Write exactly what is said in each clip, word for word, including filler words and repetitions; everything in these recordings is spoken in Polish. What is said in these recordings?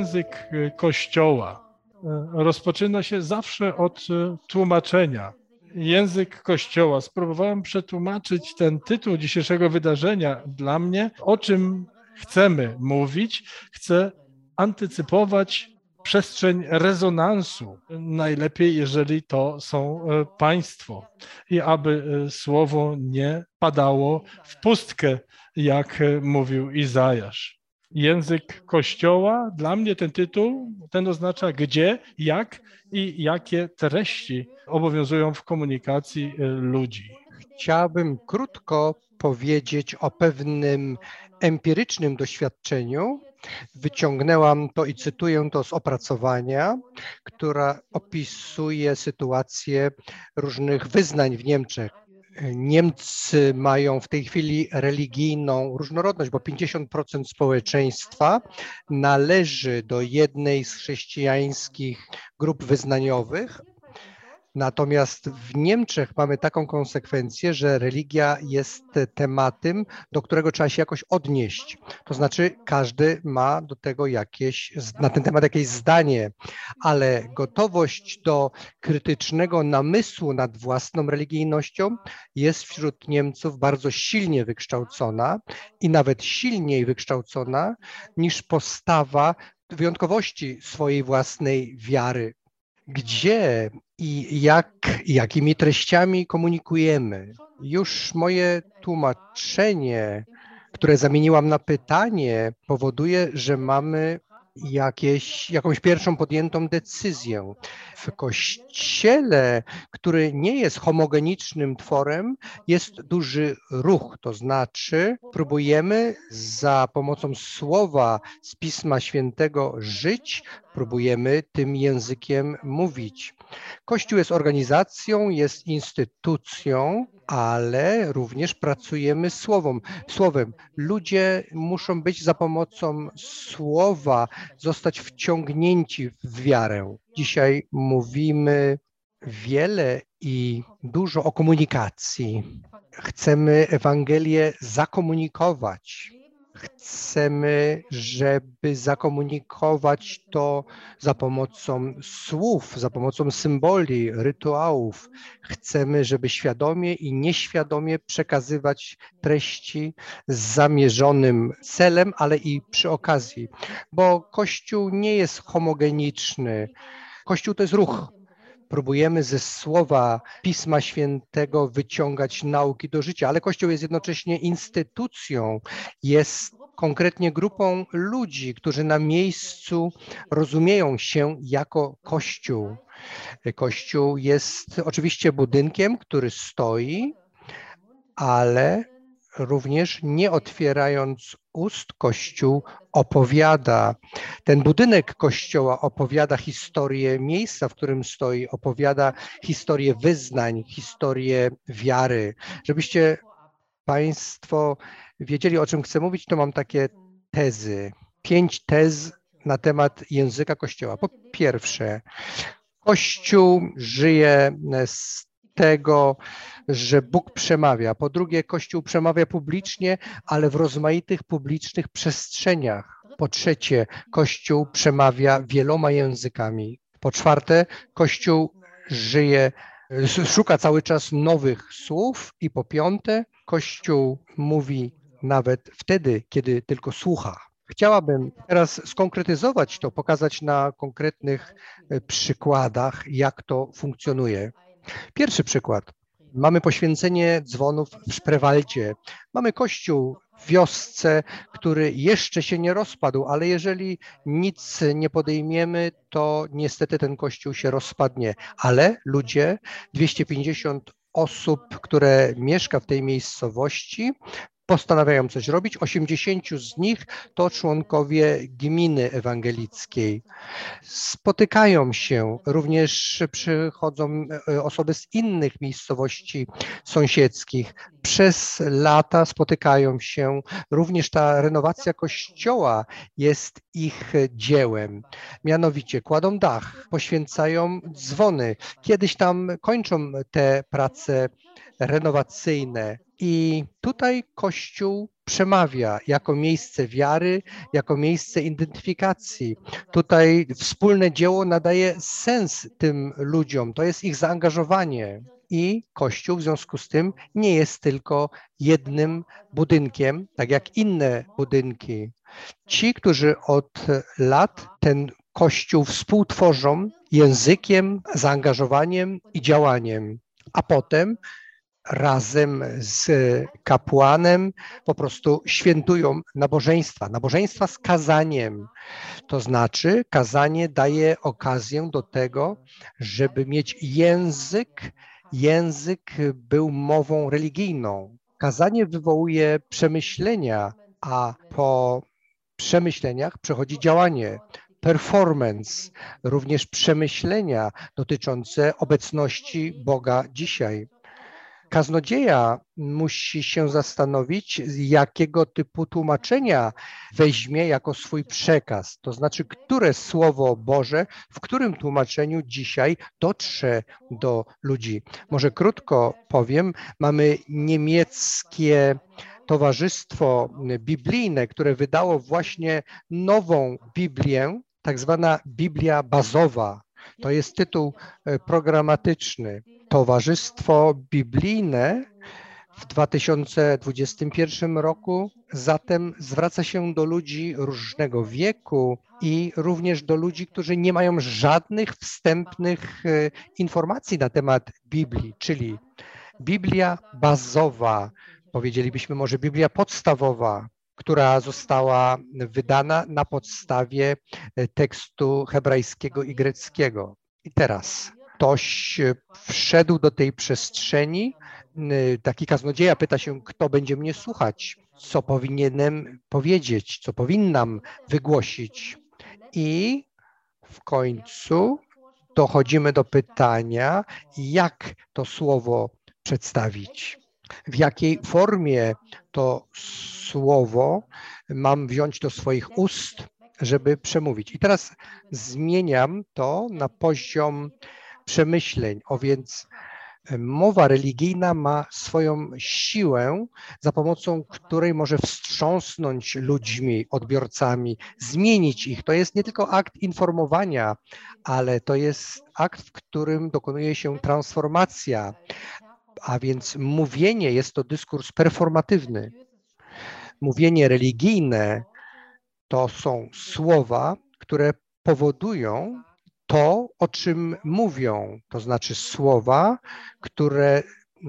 język Kościoła rozpoczyna się zawsze od tłumaczenia. Język Kościoła. Spróbowałem przetłumaczyć ten tytuł dzisiejszego wydarzenia dla mnie, o czym chcemy mówić. Chcę antycypować przestrzeń rezonansu. Najlepiej, jeżeli to są państwo. I aby słowo nie padało w pustkę, jak mówił Izajasz. Język Kościoła, dla mnie ten tytuł, ten oznacza gdzie, jak i jakie treści obowiązują w komunikacji ludzi. Chciałbym krótko powiedzieć o pewnym empirycznym doświadczeniu. Wyciągnęłam to i cytuję to z opracowania, która opisuje sytuację różnych wyznań w Niemczech. Niemcy mają w tej chwili religijną różnorodność, bo pięćdziesiąt procent społeczeństwa należy do jednej z chrześcijańskich grup wyznaniowych. Natomiast w Niemczech mamy taką konsekwencję, że religia jest tematem, do którego trzeba się jakoś odnieść. To znaczy każdy ma do tego jakieś, na ten temat jakieś zdanie, ale gotowość do krytycznego namysłu nad własną religijnością jest wśród Niemców bardzo silnie wykształcona i nawet silniej wykształcona niż postawa wyjątkowości swojej własnej wiary. Gdzie i jak, jakimi treściami komunikujemy? Już moje tłumaczenie, które zamieniłam na pytanie, powoduje, że mamy jakieś, jakąś pierwszą podjętą decyzję. W Kościele, który nie jest homogenicznym tworem, jest duży ruch, to znaczy próbujemy za pomocą słowa z Pisma Świętego żyć, próbujemy tym językiem mówić. Kościół jest organizacją, jest instytucją, ale również pracujemy słowem. słowem. Ludzie muszą być za pomocą słowa, zostać wciągnięci w wiarę. Dzisiaj mówimy wiele i dużo o komunikacji. Chcemy Ewangelię zakomunikować. Chcemy, żeby zakomunikować to za pomocą słów, za pomocą symboli, rytuałów. Chcemy, żeby świadomie i nieświadomie przekazywać treści z zamierzonym celem, ale i przy okazji, bo Kościół nie jest homogeniczny. Kościół to jest ruch. Próbujemy ze słowa Pisma Świętego wyciągać nauki do życia, ale Kościół jest jednocześnie instytucją, jest konkretnie grupą ludzi, którzy na miejscu rozumieją się jako Kościół. Kościół jest oczywiście budynkiem, który stoi, ale również nie otwierając ust, Kościół opowiada. Ten budynek Kościoła opowiada historię miejsca, w którym stoi, opowiada historię wyznań, historię wiary. Żebyście Państwo wiedzieli, o czym chcę mówić, to mam takie tezy, pięć tez na temat języka Kościoła. Po pierwsze, Kościół żyje z tego, że Bóg przemawia. Po drugie, Kościół przemawia publicznie, ale w rozmaitych publicznych przestrzeniach. Po trzecie, Kościół przemawia wieloma językami. Po czwarte, Kościół żyje, szuka cały czas nowych słów. I po piąte, Kościół mówi nawet wtedy, kiedy tylko słucha. Chciałabym teraz skonkretyzować to, pokazać na konkretnych przykładach, jak to funkcjonuje. Pierwszy przykład. Mamy poświęcenie dzwonów w Spreewaldzie. Mamy kościół w wiosce, który jeszcze się nie rozpadł, ale jeżeli nic nie podejmiemy, to niestety ten kościół się rozpadnie. Ale ludzie, dwieście pięćdziesiąt osób, które mieszka w tej miejscowości, postanawiają coś robić. osiemdziesięciu z nich to członkowie gminy ewangelickiej. Spotykają się, również przychodzą osoby z innych miejscowości sąsiedzkich. Przez lata spotykają się. Również ta renowacja kościoła jest ich dziełem. Mianowicie kładą dach, poświęcają dzwony. Kiedyś tam kończą te prace renowacyjne. I tutaj Kościół przemawia jako miejsce wiary, jako miejsce identyfikacji. Tutaj wspólne dzieło nadaje sens tym ludziom, to jest ich zaangażowanie. I Kościół w związku z tym nie jest tylko jednym budynkiem, tak jak inne budynki. Ci, którzy od lat ten Kościół współtworzą językiem, zaangażowaniem i działaniem, a potem razem z kapłanem po prostu świętują nabożeństwa, nabożeństwa z kazaniem. To znaczy kazanie daje okazję do tego, żeby mieć język, język był mową religijną. Kazanie wywołuje przemyślenia, a po przemyśleniach przechodzi działanie, performance, również przemyślenia dotyczące obecności Boga dzisiaj. Kaznodzieja musi się zastanowić, jakiego typu tłumaczenia weźmie jako swój przekaz. To znaczy, które Słowo Boże, w którym tłumaczeniu dzisiaj dotrze do ludzi. Może krótko powiem, mamy niemieckie Towarzystwo Biblijne, które wydało właśnie nową Biblię, tak zwana Biblia bazowa. To jest tytuł programatyczny. Towarzystwo Biblijne w dwa tysiące dwudziestym pierwszym roku zatem zwraca się do ludzi różnego wieku i również do ludzi, którzy nie mają żadnych wstępnych informacji na temat Biblii, czyli Biblia bazowa, powiedzielibyśmy może Biblia podstawowa, która została wydana na podstawie tekstu hebrajskiego i greckiego. I teraz ktoś wszedł do tej przestrzeni, taki kaznodzieja pyta się, kto będzie mnie słuchać, co powinienem powiedzieć, co powinnam wygłosić. I w końcu dochodzimy do pytania, jak to słowo przedstawić, w jakiej formie to słowo mam wziąć do swoich ust, żeby przemówić. I teraz zmieniam to na poziom przemyśleń, a więc mowa religijna ma swoją siłę, za pomocą której może wstrząsnąć ludźmi, odbiorcami, zmienić ich. To jest nie tylko akt informowania, ale to jest akt, w którym dokonuje się transformacja, a więc mówienie jest to dyskurs performatywny. Mówienie religijne to są słowa, które powodują to, o czym mówią, to znaczy słowa, które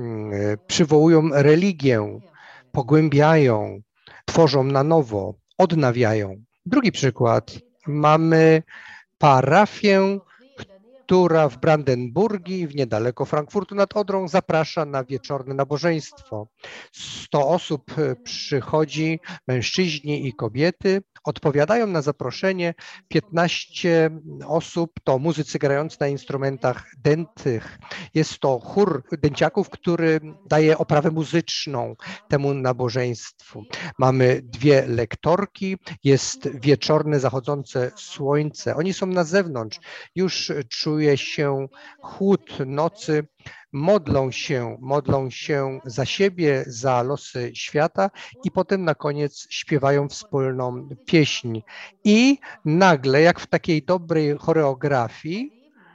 przywołują religię, pogłębiają, tworzą na nowo, odnawiają. Drugi przykład. Mamy parafię, która w Brandenburgii, w niedaleko Frankfurtu nad Odrą, zaprasza na wieczorne nabożeństwo. sto osób przychodzi, mężczyźni i kobiety, odpowiadają na zaproszenie. piętnaście osób to muzycy grający na instrumentach dętych. Jest to chór dęciaków, który daje oprawę muzyczną temu nabożeństwu. Mamy dwie lektorki, jest wieczorne zachodzące słońce. Oni są na zewnątrz, już czuje się chłód nocy, modlą się, modlą się za siebie, za losy świata i potem na koniec śpiewają wspólną pieśń. I nagle, jak w takiej dobrej choreografii,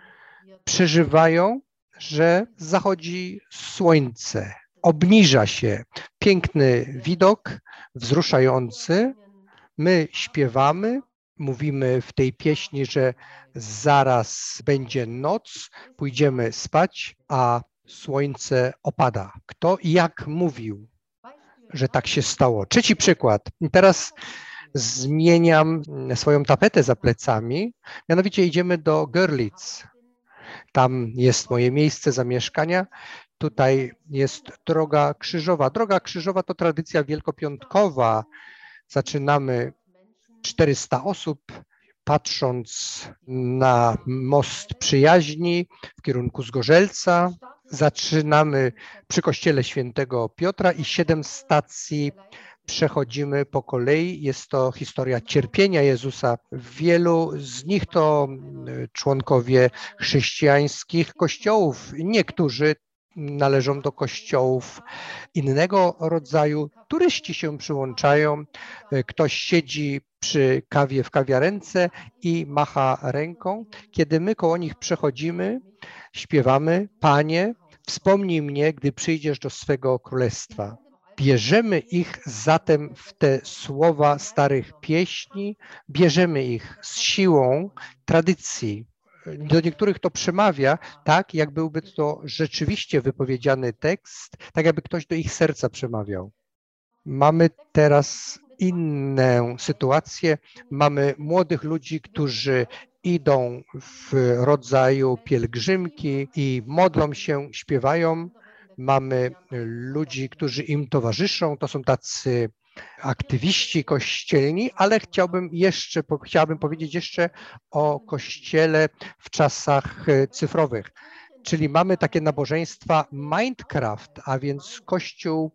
przeżywają, że zachodzi słońce, obniża się. Piękny widok, wzruszający. My śpiewamy, mówimy w tej pieśni, że zaraz będzie noc, pójdziemy spać, a słońce opada. Kto i jak mówił, że tak się stało? Trzeci przykład. I teraz zmieniam swoją tapetę za plecami, mianowicie idziemy do Görlitz. Tam jest moje miejsce zamieszkania. Tutaj jest Droga Krzyżowa. Droga Krzyżowa to tradycja wielkopiątkowa. Zaczynamy czterysta osób, patrząc na most przyjaźni w kierunku Zgorzelca. Zaczynamy przy kościele świętego Piotra i siedem stacji przechodzimy po kolei. Jest to historia cierpienia Jezusa. Wielu z nich to członkowie chrześcijańskich kościołów. Niektórzy należą do kościołów innego rodzaju. Turyści się przyłączają, ktoś siedzi przy kawie w kawiarence i macha ręką. Kiedy my koło nich przechodzimy, śpiewamy: Panie, wspomnij mnie, gdy przyjdziesz do swego królestwa. Bierzemy ich zatem w te słowa starych pieśni, bierzemy ich z siłą tradycji. Do niektórych to przemawia tak, jak byłby to rzeczywiście wypowiedziany tekst, tak jakby ktoś do ich serca przemawiał. Mamy teraz inną sytuację. Mamy młodych ludzi, którzy idą w rodzaju pielgrzymki i modlą się, śpiewają. Mamy ludzi, którzy im towarzyszą. To są tacy aktywiści kościelni, ale chciałbym jeszcze, chciałbym powiedzieć jeszcze o kościele w czasach cyfrowych. Czyli mamy takie nabożeństwa Minecraft, a więc Kościół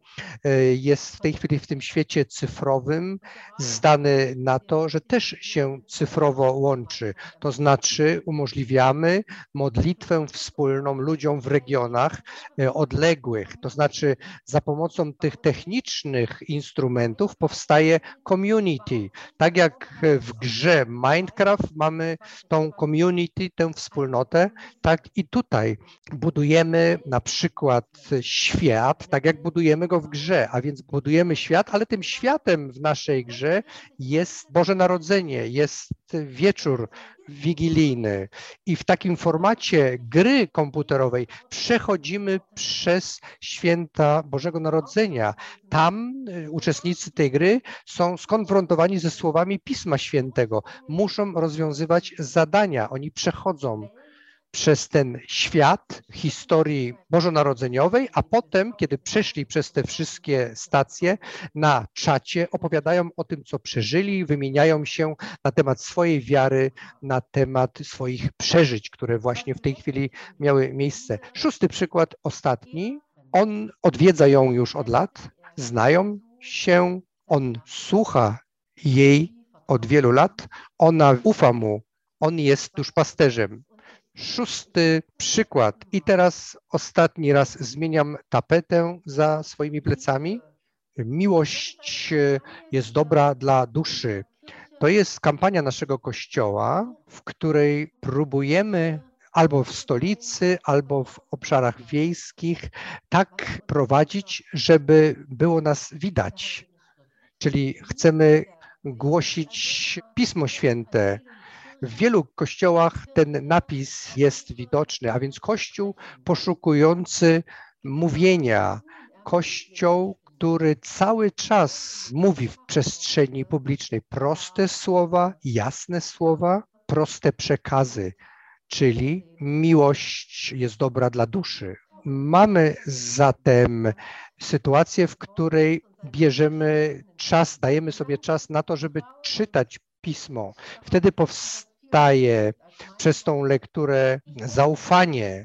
jest w tej chwili w tym świecie cyfrowym zdany na to, że też się cyfrowo łączy. To znaczy umożliwiamy modlitwę wspólną ludziom w regionach odległych. To znaczy za pomocą tych technicznych instrumentów powstaje community. Tak jak w grze Minecraft mamy tą community, tę wspólnotę, tak i tutaj budujemy na przykład świat, tak jak budujemy go w grze, a więc budujemy świat, ale tym światem w naszej grze jest Boże Narodzenie, jest wieczór wigilijny i w takim formacie gry komputerowej przechodzimy przez święta Bożego Narodzenia. Tam uczestnicy tej gry są skonfrontowani ze słowami Pisma Świętego, muszą rozwiązywać zadania, oni przechodzą przez ten świat historii bożonarodzeniowej, a potem, kiedy przeszli przez te wszystkie stacje, na czacie opowiadają o tym, co przeżyli, wymieniają się na temat swojej wiary, na temat swoich przeżyć, które właśnie w tej chwili miały miejsce. Szósty przykład, ostatni. On odwiedza ją już od lat, znają się, on słucha jej od wielu lat, ona ufa mu, on jest duszpasterzem. Szósty przykład i teraz ostatni raz zmieniam tapetę za swoimi plecami. Miłość jest dobra dla duszy. To jest kampania naszego Kościoła, w której próbujemy albo w stolicy, albo w obszarach wiejskich tak prowadzić, żeby było nas widać. Czyli chcemy głosić Pismo Święte. W wielu kościołach ten napis jest widoczny, a więc Kościół poszukujący mówienia, Kościół, który cały czas mówi w przestrzeni publicznej proste słowa, jasne słowa, proste przekazy, czyli miłość jest dobra dla duszy. Mamy zatem sytuację, w której bierzemy czas, dajemy sobie czas na to, żeby czytać Pismo. Wtedy powstaje przez tą lekturę zaufanie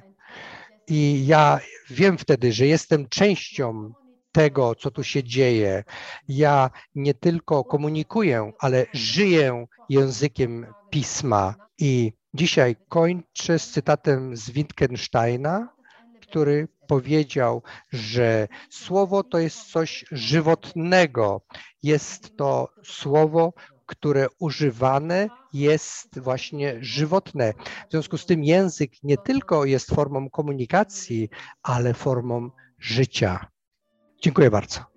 i ja wiem wtedy, że jestem częścią tego, co tu się dzieje. Ja nie tylko komunikuję, ale żyję językiem Pisma. I dzisiaj kończę z cytatem z Wittgensteina, który powiedział, że słowo to jest coś żywotnego. Jest to słowo, które używane jest właśnie żywotne. W związku z tym język nie tylko jest formą komunikacji, ale formą życia. Dziękuję bardzo.